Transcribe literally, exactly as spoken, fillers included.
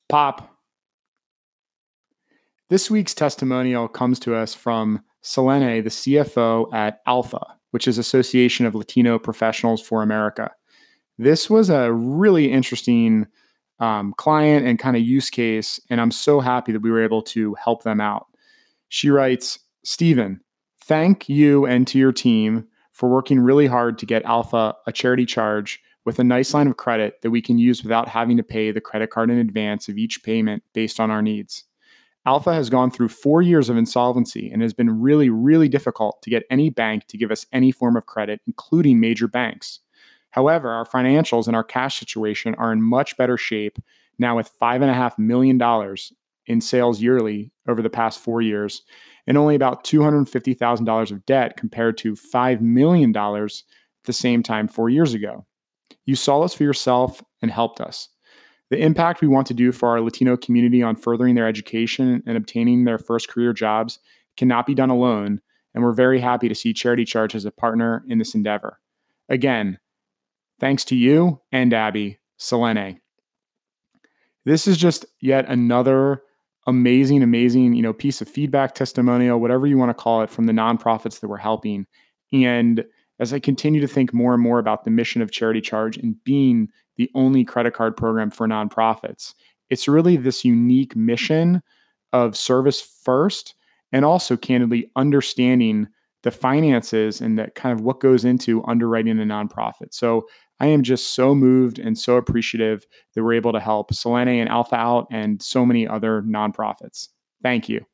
Pop. This week's testimonial comes to us from Selene, the C F O at Alpha, which is Association of Latino Professionals for America. This was a really interesting um, client and kind of use case, and I'm so happy that we were able to help them out. She writes, Stephen, thank you and to your team for working really hard to get Alpha a charity charge with a nice line of credit that we can use without having to pay the credit card in advance of each payment based on our needs. Alpha has gone through four years of insolvency and has been really, really difficult to get any bank to give us any form of credit, including major banks. However, our financials and our cash situation are in much better shape now with five point five million dollars in sales yearly over the past four years and only about two hundred fifty thousand dollars of debt compared to five million dollars at the same time four years ago. You saw this for yourself and helped us. The impact we want to do for our Latino community on furthering their education and obtaining their first career jobs cannot be done alone, and we're very happy to see Charity Charge as a partner in this endeavor. Again, thanks to you and Abby, Selene. This is just yet another amazing, amazing, you know, piece of feedback, testimonial, whatever you want to call it, from the nonprofits that we're helping. And as I continue to think more and more about the mission of Charity Charge and being the only credit card program for nonprofits, it's really this unique mission of service first, and also candidly understanding the finances and that kind of what goes into underwriting a nonprofit. So I am just so moved and so appreciative that we're able to help Selene and Alpha out and so many other nonprofits. Thank you.